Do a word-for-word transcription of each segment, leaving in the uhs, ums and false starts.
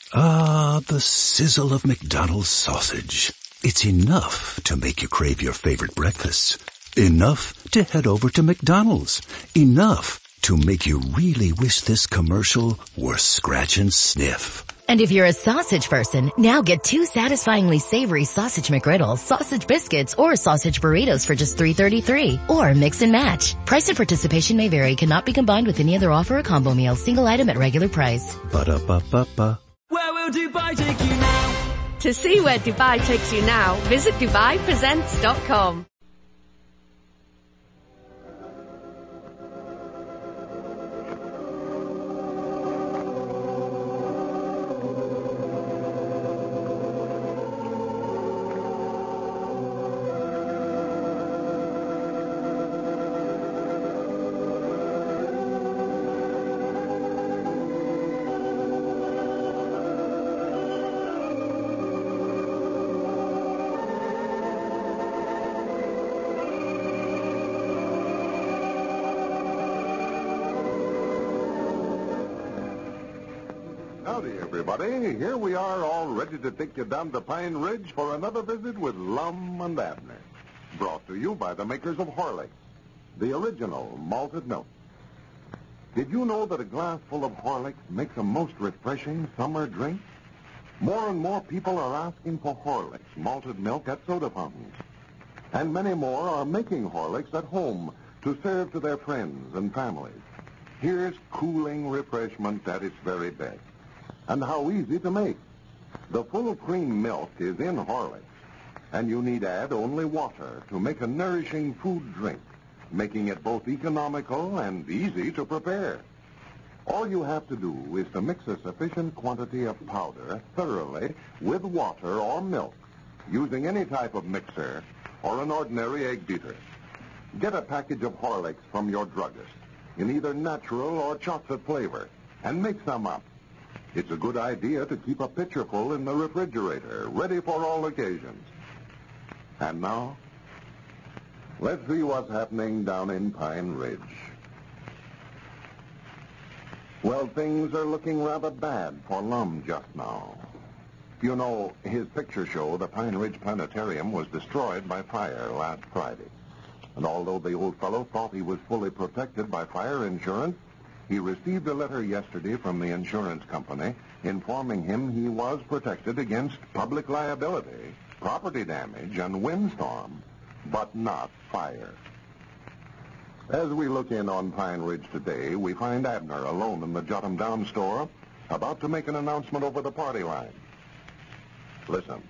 Ah, the sizzle of McDonald's sausage. It's enough to make you crave your favorite breakfasts. Enough to head over to McDonald's. Enough to make you really wish this commercial were scratch and sniff. And if you're a sausage person, now get two satisfyingly savory sausage McGriddles, sausage biscuits, or sausage burritos for just three thirty-three. Or mix and match. Price and participation may vary. Cannot be combined with any other offer or combo meal. Single item at regular price. Ba-da-ba-ba-ba. Where will Dubai take you now? To see where Dubai takes you now, visit Dubai Presents dot com. Howdy, everybody. Here we are, all ready to take you down to Pine Ridge for another visit with Lum and Abner. Brought to you by the makers of Horlicks, the original malted milk. Did you know that a glass full of Horlicks makes a most refreshing summer drink? More and more people are asking for Horlicks malted milk at soda fountains. And many more are making Horlicks at home to serve to their friends and families. Here's cooling refreshment at its very best. And how easy to make. The full cream milk is in Horlicks, and you need add only water to make a nourishing food drink, making it both economical and easy to prepare. All you have to do is to mix a sufficient quantity of powder thoroughly with water or milk, using any type of mixer or an ordinary egg beater. Get a package of Horlicks from your druggist in either natural or chocolate flavor, and make some up. It's a good idea to keep a pitcher full in the refrigerator, ready for all occasions. And now, let's see what's happening down in Pine Ridge. Well, things are looking rather bad for Lum just now. You know, his picture show, the Pine Ridge Planetarium, was destroyed by fire last Friday. And although the old fellow thought he was fully protected by fire insurance, he received a letter yesterday from the insurance company informing him he was protected against public liability, property damage, and windstorm, but not fire. As we look in on Pine Ridge today, we find Abner alone in the Jot 'em Down store, about to make an announcement over the party line. Listen.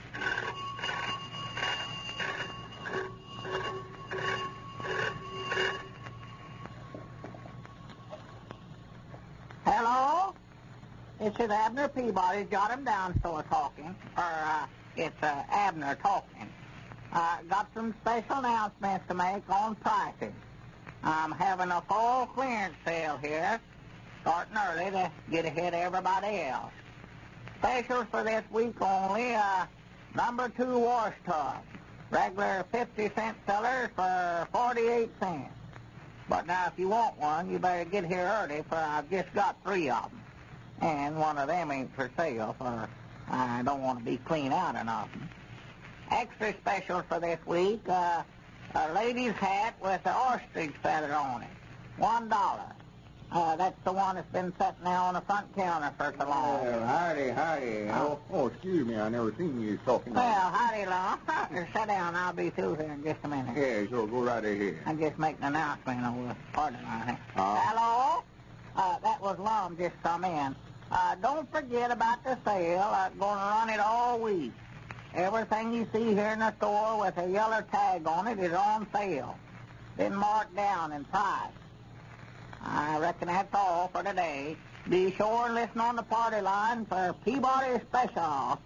Hello? This is Abner Peabody, Jot 'em Down store talking. Or, uh, it's uh, Abner talking. Uh, got some special announcements to make on prices. I'm having a fall clearance sale here, starting early to get ahead of everybody else. Specials for this week only, uh, number two wash tub. Regular fifty cent sellers for forty-eight cents. But now, if you want one, you better get here early, for I've just got three of them. And one of them ain't for sale, for I don't want to be clean out of nothing. Extra special for this week, uh, a lady's hat with an ostrich feather on it. One dollar. Uh, that's the one that's been sitting there on the front counter for so long. Well, howdy, howdy. Oh, oh excuse me, I never seen you talking. Well, howdy, Lum. Sit down. I'll be through here in just a minute. Yeah, sure. Go right ahead. I'm just making an announcement over the party line. Uh, Hello? Uh, that was Lum just come in. Uh, don't forget about the sale. I'm going to run it all week. Everything you see here in the store with a yellow tag on it is on sale. Been marked down in price. I reckon that's all for today. Be sure and listen on the party line for Peabody Special.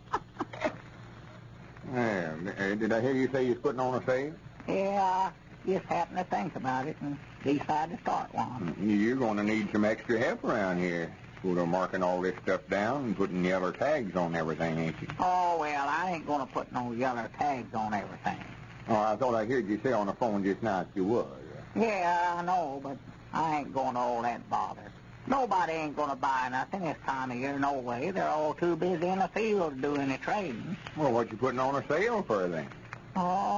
yeah, did I hear you say you're putting on a sale? Yeah, just happened to think about it and decided to start one. You're going to need some extra help around here. We're marking all this stuff down and putting yellow tags on everything, ain't you? Oh, well, I ain't going to put no yellow tags on everything. Oh, I thought I heard you say on the phone just now that you was. Yeah, I know, but I ain't going to all that bother. Nobody ain't going to buy nothing this time of year, no way. They're all too busy in the field to do any trading. Well, what you putting on a sale for then? Oh,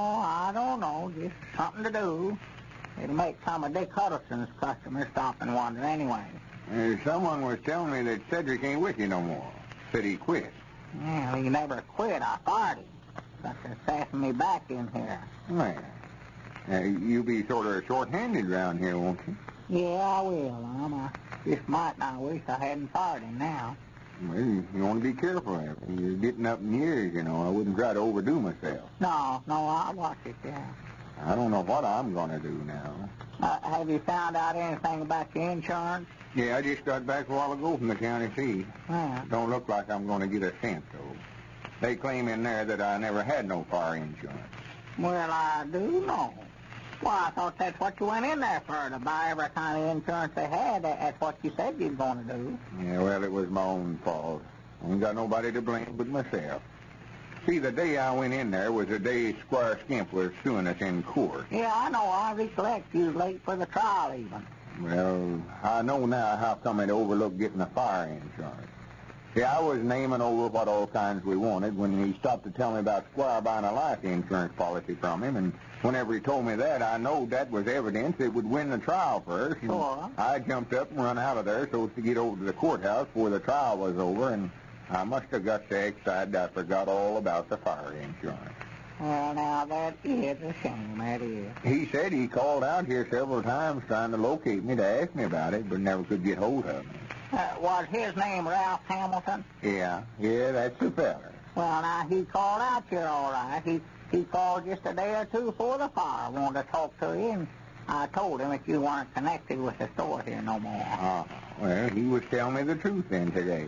I don't know. Just something to do. It'll make some of Dick Huddleston's customers stop and wonder anyway. Uh, someone was telling me that Cedric ain't with you no more. Said he quit. Well, he never quit. I fired him. Got to sassing me back in here. Well, uh, you'll be sort of short-handed around here, won't you? Yeah, I will, um. I just might not wish I hadn't fired him now. Well, you, you want to be careful. You're getting up in years, you know. I wouldn't try to overdo myself. No, no, I'll watch it, yeah. I don't know what I'm going to do now. Uh, have you found out anything about your insurance? Yeah, I just got back a while ago from the county seat. Yeah. Don't look like I'm going to get a cent, though. They claim in there that I never had no fire insurance. Well, I do know. Well, I thought that's what you went in there for, to buy every kind of insurance they had. That's what you said you were going to do. Yeah, well, it was my own fault. I ain't got nobody to blame but myself. See, the day I went in there was the day Squire Skimp was suing us in court. Yeah, I know. I recollect you was late for the trial, even. Well, I know now how come it overlooked getting a fire insurance. Yeah, I was naming over what all kinds we wanted when he stopped to tell me about Squire buying a life insurance policy from him, and whenever he told me that, I know that was evidence it would win the trial first. And sure. I jumped up and run out of there so as to get over to the courthouse before the trial was over, and I must have got so excited I forgot all about the fire insurance. Well, now, that is a shame, that is. He said he called out here several times trying to locate me to ask me about it, but never could get hold of me. Uh, was his name Ralph Hamilton? Yeah, yeah, that's the feller. Well, now, he called out here all right. He he called just a day or two before the fire, wanted to talk to you, and I told him that you weren't connected with the store here no more. Uh, well, he was telling me the truth then today.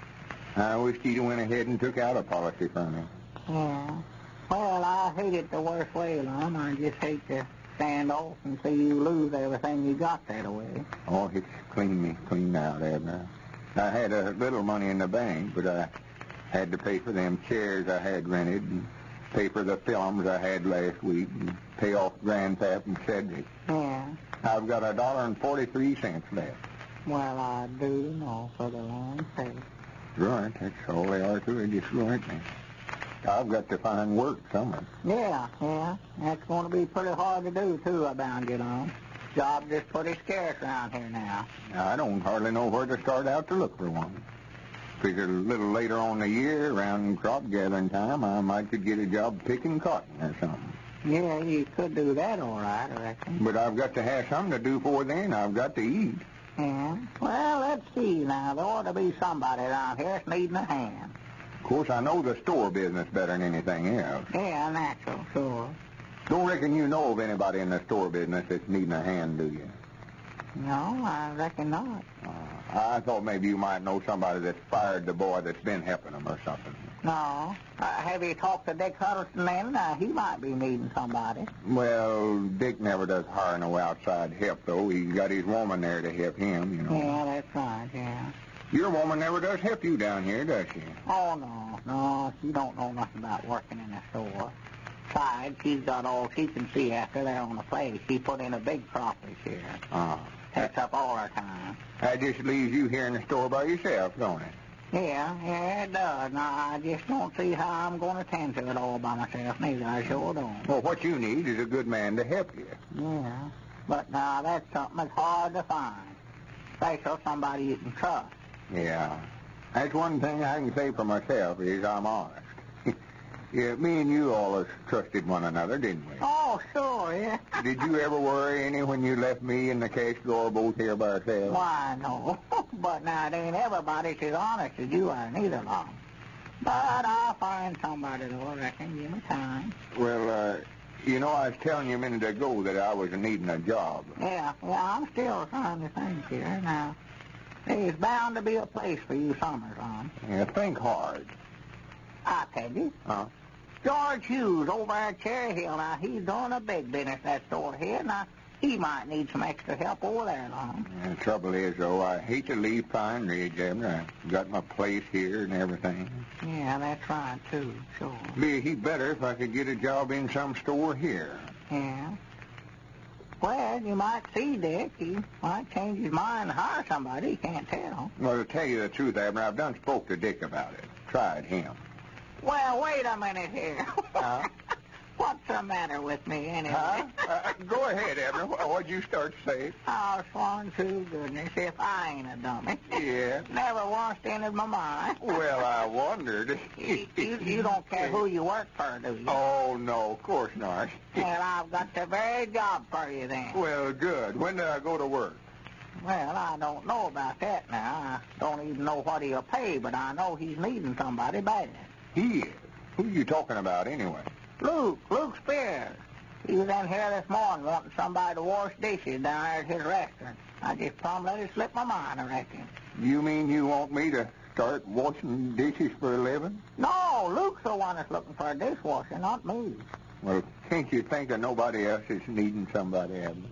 I wished he'd went ahead and took out a policy from me. Yeah. Well, I hate it the worst way, Lum. I just hate to stand off and see you lose everything you got that way. Oh, it's cleaned me clean out, Abner. I had a little money in the bank, but I had to pay for them chairs I had rented, and pay for the films I had last week, and pay off Grandpap and Cedric. Yeah. I've got a dollar and forty-three cents left. Well, I do know for the long sake. Right, that's all they are to it, just right me. I've got to find work somewhere. Yeah, yeah. That's going to be pretty hard to do, too, I bound you know. Jobs is pretty scarce around here now. Now, I don't hardly know where to start out to look for one. Figured a little later on in the year, around crop gathering time, I might could get a job picking cotton or something. Yeah, you could do that all right, I reckon. But I've got to have something to do for then. I've got to eat. Yeah. Well, let's see now. There ought to be somebody around here that's needing a hand. Of course, I know the store business better than anything else. Yeah, natural, sure. Don't reckon you know of anybody in the store business that's needing a hand, do you? No, I reckon not. Uh, I thought maybe you might know somebody that's fired the boy that's been helping them or something. No. Uh, have you talked to Dick Huddleston then? Uh, he might be needing somebody. Well, Dick never does hire no outside help, though. He's got his woman there to help him, you know. Yeah, that's right, yeah. Your woman never does help you down here, does she? Oh, no, no. She don't know nothing about working in a store. Besides, she's got all she can see after there on the place. She put in a big crop this year. Uh, Takes up all her time. that just leaves you here in the store by yourself, don't it? Yeah, yeah, it does. Now, I just don't see how I'm going to tend to it all by myself, neither. I sure don't. Well, what you need is a good man to help you. Yeah, but now that's something that's hard to find. Especially somebody you can trust. Yeah. That's one thing I can say for myself is I'm honest. Yeah, me and you always trusted one another, didn't we? Oh, sure, yeah. Did you ever worry any when you left me and the cash drawer both here by ourselves? Why, no. But now, it ain't everybody's as honest as you are, neither, Long. But I'll find somebody, though, I reckon. Give me time. Well, uh, you know, I was telling you a minute ago that I was needing a job. Yeah, yeah, I'm still trying to think here. Now, there's bound to be a place for you summers, Long. Yeah, think hard. I'll tell you. Huh? George Hughes over at Cherry Hill. Now, he's doing a big business, that store here. Now, he might need some extra help over there, Long. Yeah, the trouble is, though, I hate to leave Pine Ridge, Abner. I've got my place here and everything. Yeah, that's right, too, sure. Be a heap better if I could get a job in some store here. Yeah. Well, you might see Dick. He might change his mind and hire somebody. You can't tell. Well, to tell you the truth, Abner, I've done spoke to Dick about it. Tried him. Well, wait a minute here. Huh? What's the matter with me, anyway? Huh? Uh, go ahead, Abner. What, what'd you start to say? Oh, sworn to goodness, if I ain't a dummy. Yeah. Never once entered my mind. Well, I wondered. you, you, you don't care who you work for, do you? Oh, no, of course not. Well, I've got the very job for you then. Well, good. When do I go to work? Well, I don't know about that now. I don't even know what he'll pay, but I know he's needing somebody bad. He is. Who you talking about, anyway? Luke, Luke Spears. He was in here this morning wanting somebody to wash dishes down there at his restaurant. I just plumb let it slip my mind, I reckon. You mean you want me to start washing dishes for a living? No, Luke's the one that's looking for a dishwasher, not me. Well, can't you think of nobody else that's needing somebody, Abner?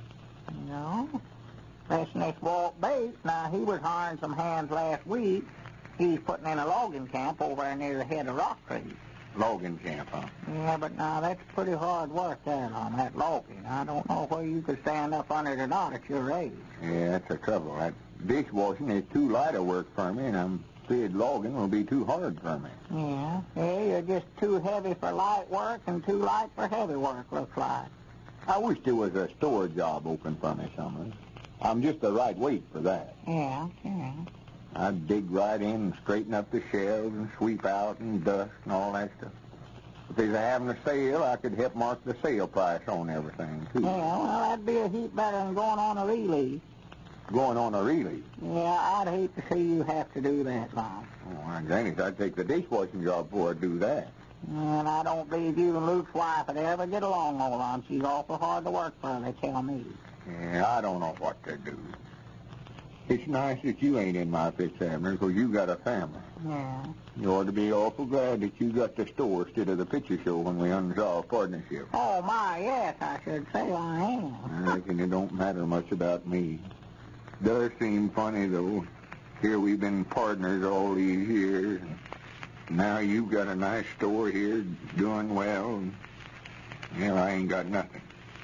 No. Listen, this Walt Bates, now, he was hiring some hands last week. He's putting in a logging camp over there near the head of Rock Creek. Logging camp, huh? Yeah, but now that's pretty hard work there on that logging. I don't know whether you could stand up under it or not at your age. Yeah, that's the trouble. That dishwashing is too light a work for me, and I'm afraid logging will be too hard for me. Yeah, yeah, you're just too heavy for light work and too light for heavy work, looks like. I wish there was a store job open for me, Summers. I'm just the right weight for that. Yeah, yeah. I'd dig right in and straighten up the shelves and sweep out and dust and all that stuff. If there's having a sale, I could help mark the sale price on everything, too. Yeah, well, that'd be a heap better than going on a release. Going on a release? Yeah, I'd hate to see you have to do that, Lon. Oh, my goodness, I'd take the dishwashing job before I'd do that. And I don't believe you and Luke's wife would ever get along, old Lon. She's awful hard to work for, they tell me. Yeah, I don't know what to do. It's nice that you ain't in my fix, Abner, because you got a family. Yeah. You ought to be awful glad that you got the store instead of the picture show when we unresolved partnership. Oh, my, yes, I should say I am. I reckon it don't matter much about me. Does seem funny, though. Here we've been partners all these years. Now you've got a nice store here, doing well. And, well, I ain't got nothing.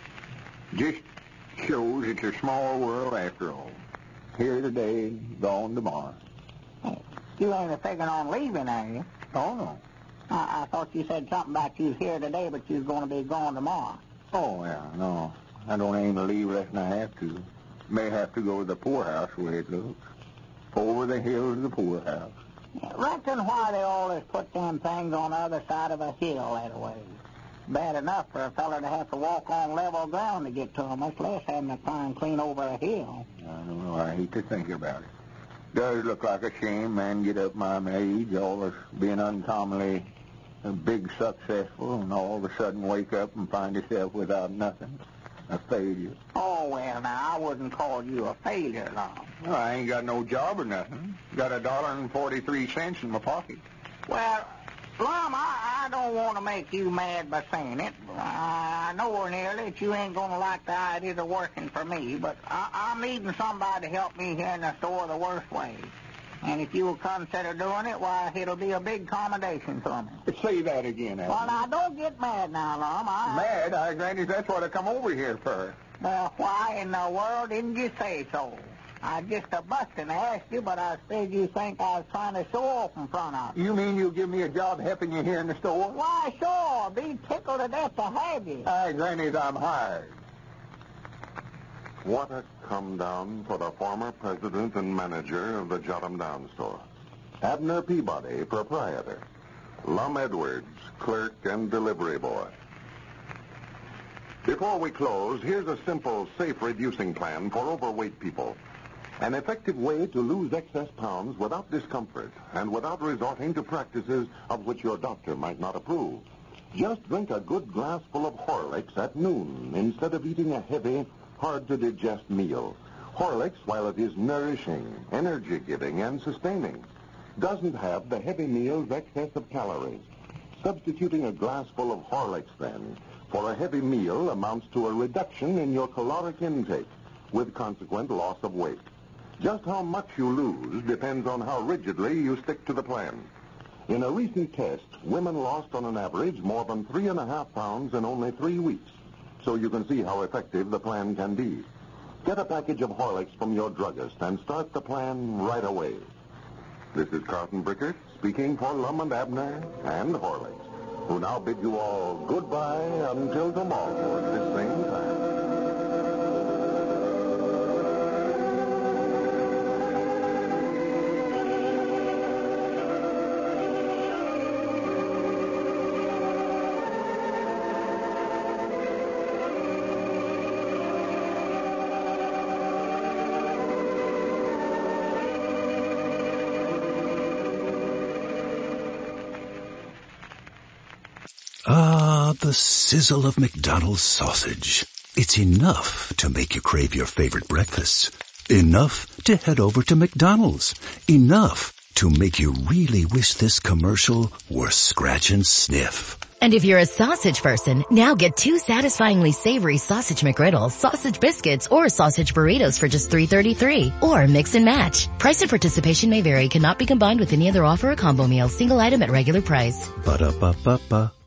Just shows it's a small world after all. Here today, gone tomorrow. Hey, you ain't a figuring on leaving, are you? Oh, no. I, I thought you said something about you was here today, but you was going to be gone tomorrow. Oh, yeah, no. I don't aim to leave less than I have to. May have to go to the poorhouse the way it looks. Over the hill to the poorhouse. Yeah, reckon why they always put them things on the other side of a hill that way. Bad enough for a feller to have to walk on level ground to get to 'em, much less having to climb clean over a hill. I don't know. I hate to think about it. Does look like a shame, man, get up my age, always being uncommonly big successful, and all of a sudden wake up and find yourself without nothing. A failure. Oh, well, now, I wouldn't call you a failure, Lon. Well, I ain't got no job or nothing. Got a dollar and forty-three cents in my pocket. Well, Lum, I, I don't want to make you mad by saying it. I know nearly that you ain't going to like the idea of working for me, but I, I'm needing somebody to help me here in the store the worst way. And if you will consider doing it, why, it'll be a big accommodation for me. Say that again, Alan. Well, now, don't get mad now, Lum. I... Mad? I granted that's what I come over here for. Well, why in the world didn't you say so? I just a busting to ask you, but I said you think I was trying to show off in front of you. You mean you'll give me a job helping you here in the store? Why, sure. Be tickled to death to have you. I granted I'm hired. What a come down for the former president and manager of the Jot 'em Down store. Abner Peabody, proprietor. Lum Edwards, clerk and delivery boy. Before we close, here's a simple, safe reducing plan for overweight people. An effective way to lose excess pounds without discomfort and without resorting to practices of which your doctor might not approve. Just drink a good glass full of Horlicks at noon instead of eating a heavy, hard-to-digest meal. Horlicks, while it is nourishing, energy-giving, and sustaining, doesn't have the heavy meal's excess of calories. Substituting a glass full of Horlicks, then, for a heavy meal amounts to a reduction in your caloric intake, with consequent loss of weight. Just how much you lose depends on how rigidly you stick to the plan. In a recent test, women lost on an average more than three and a half pounds in only three weeks. so you can see how effective the plan can be. Get a package of Horlicks from your druggist and start the plan right away. This is Carlton Brickert speaking for Lum and Abner and Horlicks, who now bid you all goodbye until tomorrow at this same time. Ah, the sizzle of McDonald's sausage. It's enough to make you crave your favorite breakfasts. Enough to head over to McDonald's. Enough to make you really wish this commercial were scratch and sniff. And if you're a sausage person, now get two satisfyingly savory sausage McGriddles, sausage biscuits, or sausage burritos for just three thirty-three. Or mix and match. Price and participation may vary. Cannot be combined with any other offer or combo meal. Single item at regular price. Ba-da-ba-ba-ba.